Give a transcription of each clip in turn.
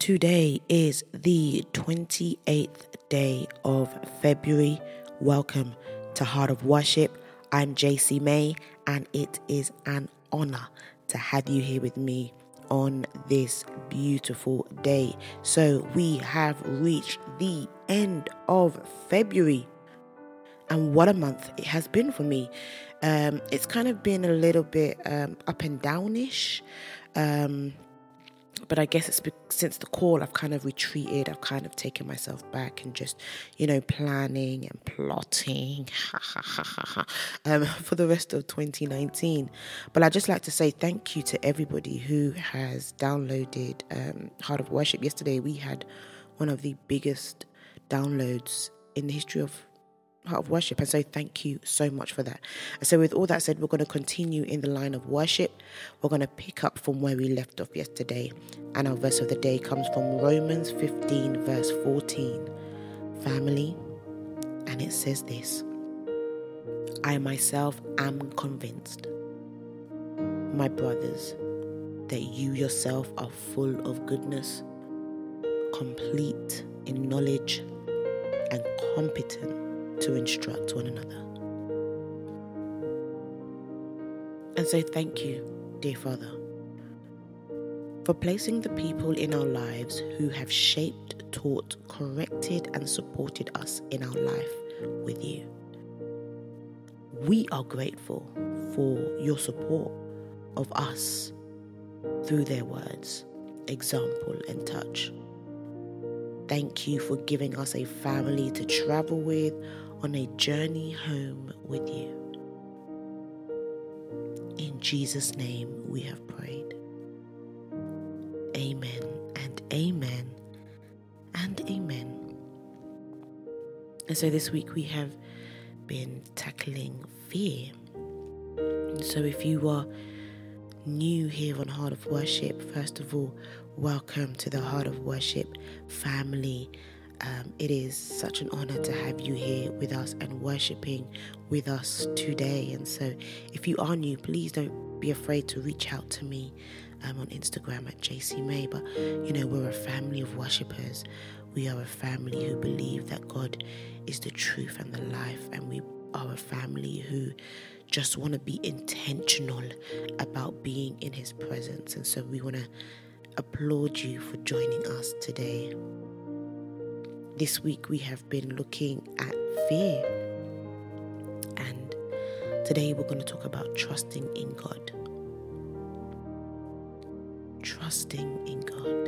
Today is the 28th day of February. Welcome to Heart of Worship. I'm JC May, and it is an honor to have you here with me on this beautiful day. So we have reached the end of February, and what a month it has been for me. It's kind of been a little bit up and downish. But I guess it's since the call, I've kind of retreated. I've kind of taken myself back and just, planning and plotting for the rest of 2019. But I'd just like to say thank you to everybody who has downloaded Heart of Worship. Yesterday, we had one of the biggest downloads in the history of Heart of Worship, and so thank you so much for that. And so with all that said, we're going to continue in the line of worship. We're going to pick up from where we left off yesterday, and our verse of the day comes from Romans 15 verse 14, family, and it says this: I myself am convinced, my brothers, that you yourself are full of goodness, complete in knowledge, and competent to instruct one another. And so thank you, dear Father, for placing the people in our lives who have shaped, taught, corrected, and supported us in our life with you. We are grateful for your support of us through their words, example, and touch. Thank you for giving us a family to travel with on a journey home with you. In Jesus' name we have prayed. Amen and amen and amen. And so this week we have been tackling fear. And so if you are new here on Heart of Worship, first of all, welcome to the Heart of Worship family. It is such an honor to have you here with us and worshiping with us today. And so if you are new, please don't be afraid to reach out to me on Instagram at JC May. But we're a family of worshipers. We are a family who believe that God is the truth and the life, and we are a family who just want to be intentional about being in his presence. And so we want to applaud you for joining us today. This week we have been looking at fear, and today we're going to talk about trusting in God. Trusting in God.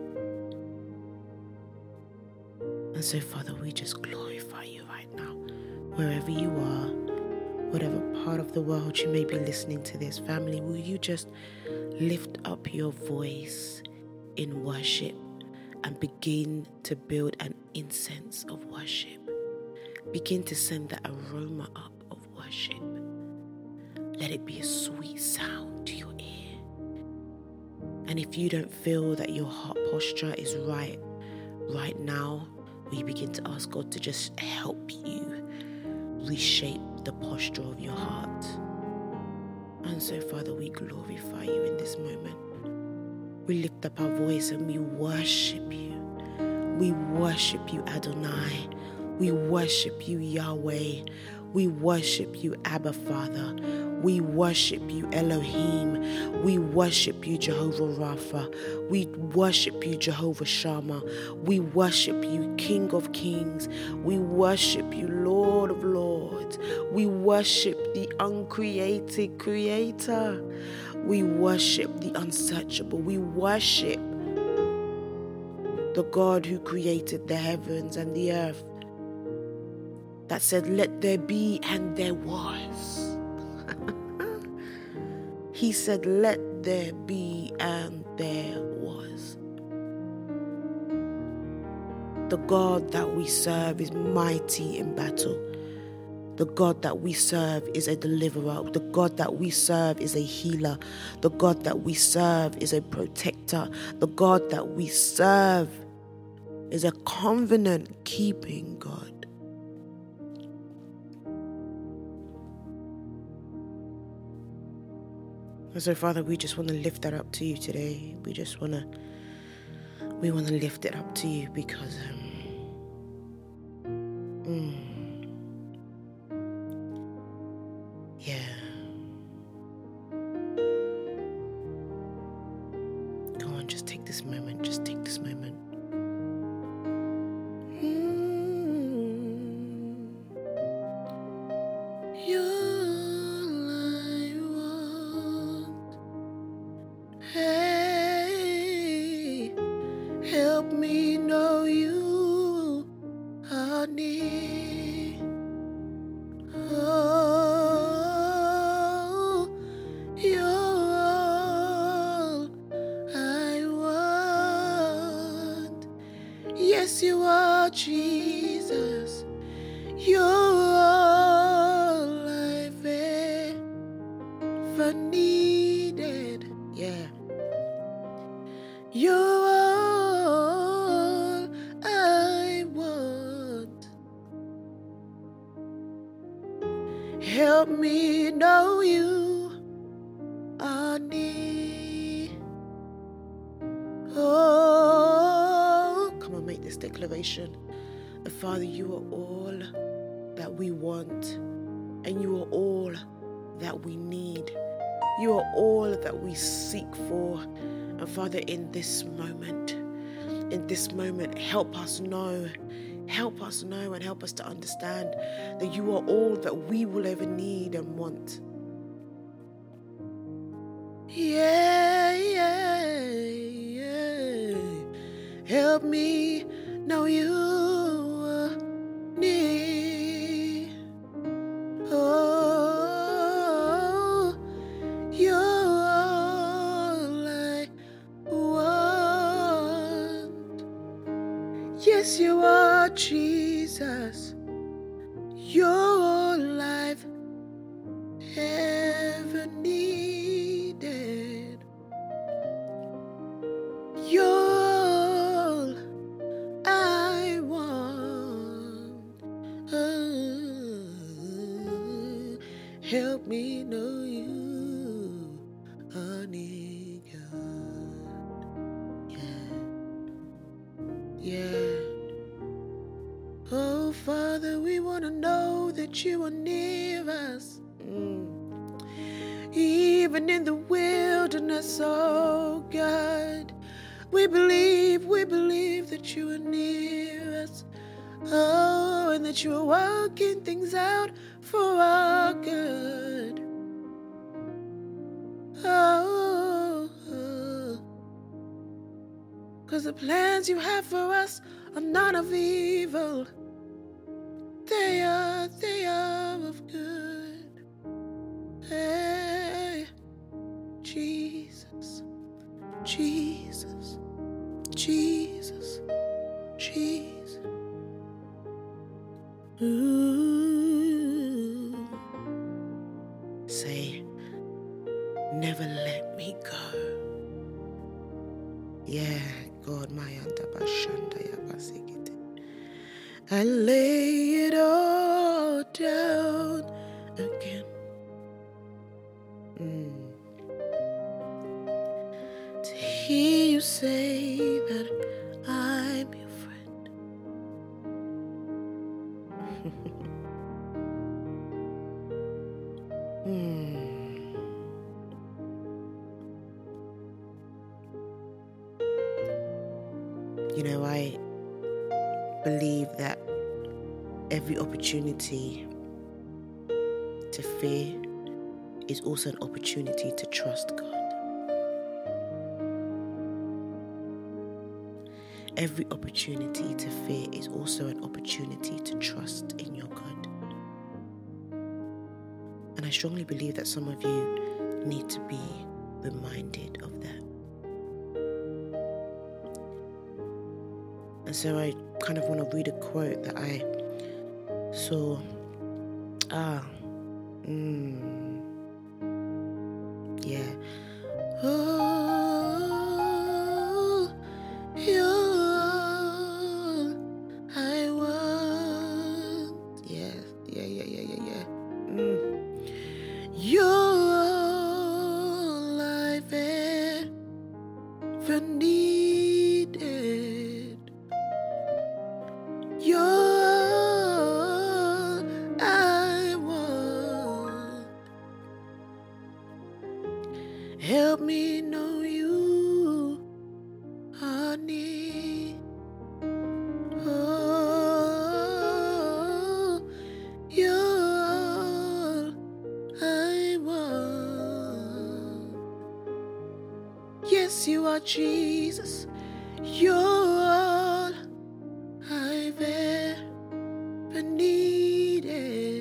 And so, Father, we just glorify you right now. Wherever you are, whatever part of the world you may be listening to this, family, will you just lift up your voice in worship and begin to build an incense of worship. Begin to send the aroma up of worship. Let it be a sweet sound to your ear. And if you don't feel that your heart posture is right now, we begin to ask God to just help you reshape the posture of your heart. And so, Father, we glorify you in this moment. We lift up our voice and we worship you. We worship you, Adonai. We worship you, Yahweh. We worship you, Abba Father. We worship you, Elohim. We worship you, Jehovah Rapha. We worship you, Jehovah Shammah. We worship you, King of Kings. We worship you, Lord of Lords. We worship the uncreated Creator. We worship the unsearchable. We worship the God who created the heavens and the earth, that said, let there be, and there was. He said, let there be, and there was. The God that we serve is mighty in battle. The God that we serve is a deliverer. The God that we serve is a healer. The God that we serve is a protector. The God that we serve is a covenant-keeping God. And so, Father, we just want to lift that up to you today. We just want to we want to lift it up to you because yeah. Go on, just take this moment. Just take this moment. You're all I want. Hey, help me know you are near. Oh, you're all I want. Yes, you are, Jesus. You're all I've ever needed. Yeah. You're all I want. Help me know you are near. Oh, come on, make this declaration. Father, you are all that we want, and you are all that we need. You are all that we seek for. And Father, in this moment, help us know and help us to understand that you are all that we will ever need and want. Yeah. Help me know you are near. Oh, you're all I want. Yes, you are, Jesus. You're all I've ever needed. You're all I want. Help me know you are near, God. Yeah. Oh, Father, we want to know that you are near us. Even in the wilderness, oh God, we believe that you are near us. Oh, and that you are working things out for our good. Oh, 'cause the plans you have for us are not of evil. They are of good. Hey, Jesus, Jesus, Jesus, Jesus. Ooh. Say, never let me go. Yeah, God, my I lay it all down again. To hear you say that I'm your friend. You know, I believe that every opportunity to fear is also an opportunity to trust God. Every opportunity to fear is also an opportunity to trust in your God. And I strongly believe that some of you need to be reminded of that. And so I kind of want to read a quote that I saw. Yeah. Oh, you're all I want. Yeah. You're all I've ever needed. need. Oh, you're all I want. Yes, you are Jesus. You're all I've ever needed.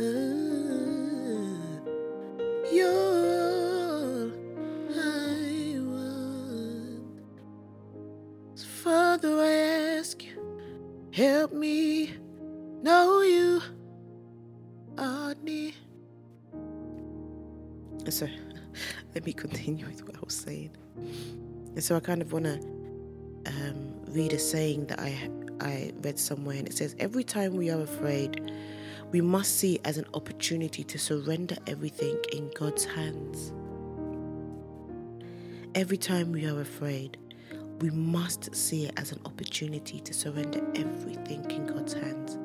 You're all I want. So Father, I ask you, help me know you are near. So, let me continue with what I was saying. And so I kind of want to read a saying that I read somewhere, and it says, every time we are afraid, we must see it as an opportunity to surrender everything in God's hands. Every time we are afraid, we must see it as an opportunity to surrender everything in God's hands.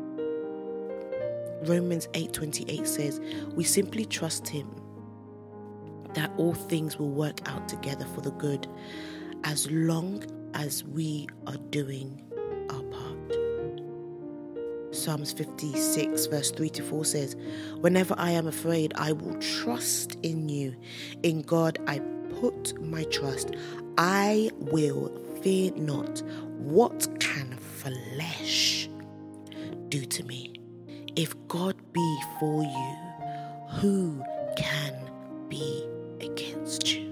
Romans 8:28 says, we simply trust Him that all things will work out together for the good as long as we are doing our part. Psalms 56 verse 3-4 says, whenever I am afraid, I will trust in you. In God I put my trust. I will fear not. What can flesh do to me? If God be for you, who can be against you?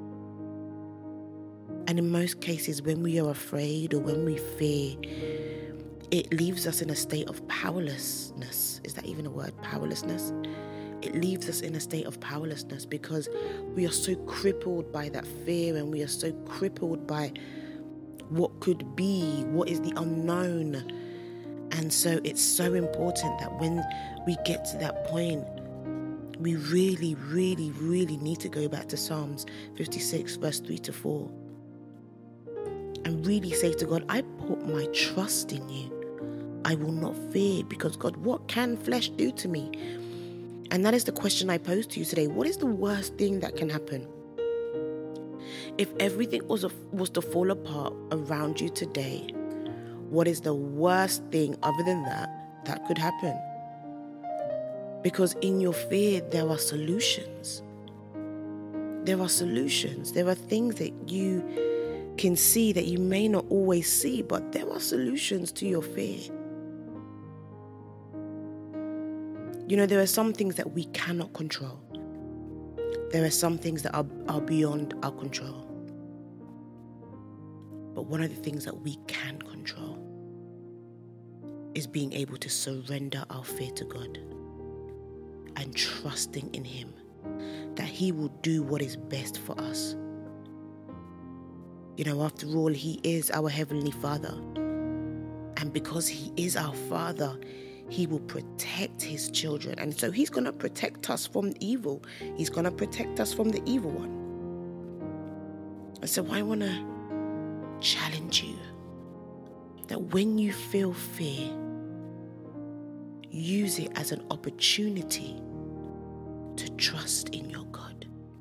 And in most cases, when we are afraid or when we fear, it leaves us in a state of powerlessness. Is that even a word? Powerlessness? It leaves us in a state of powerlessness because we are so crippled by that fear, and we are so crippled by what could be, what is the unknown. And so it's so important that when we get to that point, we really, really, really need to go back to Psalms 56 verse 3-4 and really say to God, I put my trust in you. I will not fear, because God, what can flesh do to me? And that is the question I pose to you today. What is the worst thing that can happen? If everything was to fall apart around you today, what is the worst thing other than that could happen? Because in your fear, there are solutions. There are solutions. There are things that you can see that you may not always see, but there are solutions to your fear. You know, there are some things that we cannot control. There are some things that are beyond our control. But one of the things that we can control is being able to surrender our fear to God and trusting in Him that He will do what is best for us. You know, after all, He is our Heavenly Father. And because He is our Father, He will protect His children. And so He's going to protect us from evil. He's going to protect us from the evil one. And so I want to challenge you that when you feel fear, use it as an opportunity to trust in your God.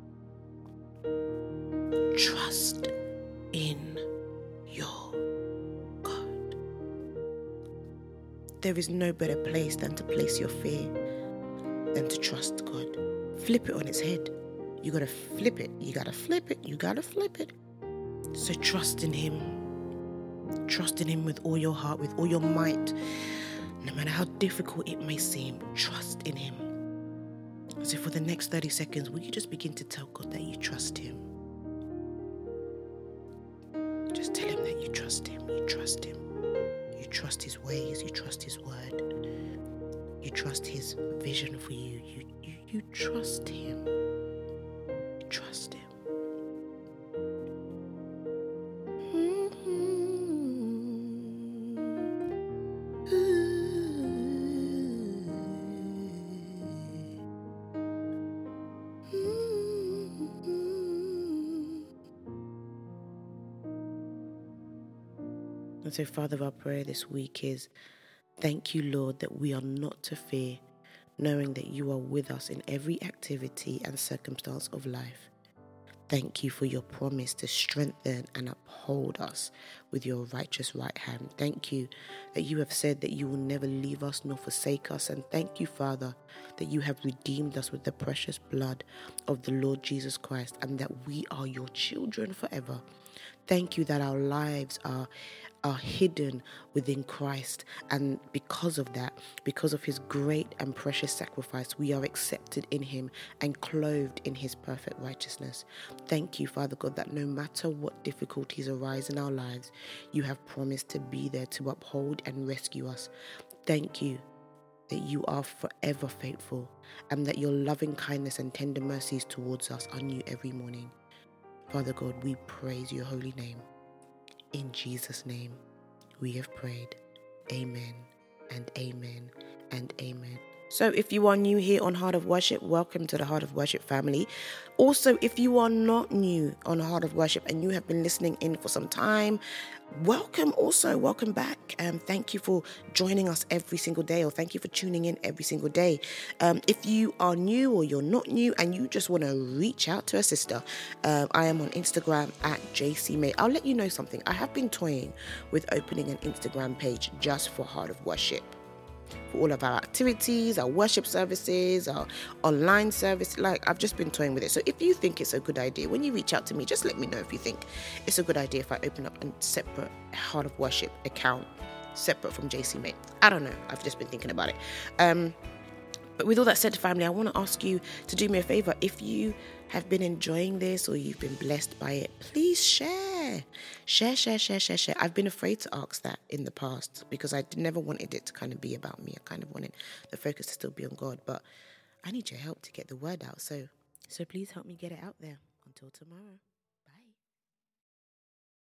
Trust in your God. There is no better place than to place your fear than to trust God. Flip it on its head. You got to flip it. You got to flip it. You got to flip it. So trust in Him. Trust in Him with all your heart, with all your might. No matter how difficult it may seem, trust in Him. So for the next 30 seconds, will you just begin to tell God that you trust Him? Just tell Him that you trust Him. You trust Him. You trust His ways. You trust His word. You trust His vision for you. You trust Him. You trust Him. And so, Father, our prayer this week is, thank you, Lord, that we are not to fear, knowing that you are with us in every activity and circumstance of life. Thank you for your promise to strengthen and uphold us with your righteous right hand. Thank you that you have said that you will never leave us nor forsake us. And thank you, Father, that you have redeemed us with the precious blood of the Lord Jesus Christ and that we are your children forever. Thank you that our lives are hidden within Christ, and because of that, because of his great and precious sacrifice, we are accepted in him and clothed in his perfect righteousness. Thank you, Father God, that no matter what difficulties arise in our lives, you have promised to be there to uphold and rescue us. Thank you that you are forever faithful and that your loving kindness and tender mercies towards us are new every morning. Father God, we praise your holy name. In Jesus' name, we have prayed. Amen and amen and amen. So if you are new here on Heart of Worship, welcome to the Heart of Worship family. Also, if you are not new on Heart of Worship and you have been listening in for some time, welcome back. Thank you for joining us every single day, or thank you for tuning in every single day. If you are new or you're not new and you just want to reach out to a sister, I am on Instagram at JCMay. I'll let you know something. I have been toying with opening an Instagram page just for Heart of Worship, for all of our activities, our worship services, our online service. I've just been toying with it. So if you think it's a good idea, when you reach out to me, just let me know if you think it's a good idea if I open up a separate Heart of Worship account, separate from JCMay. I don't know. I've just been thinking about it. But with all that said, family, I want to ask you to do me a favor. If you have been enjoying this or you've been blessed by it, please share. Share. I've been afraid to ask that in the past because I never wanted it to kind of be about me. I kind of wanted the focus to still be on God. But I need your help to get the word out. So please help me get it out there. Until tomorrow.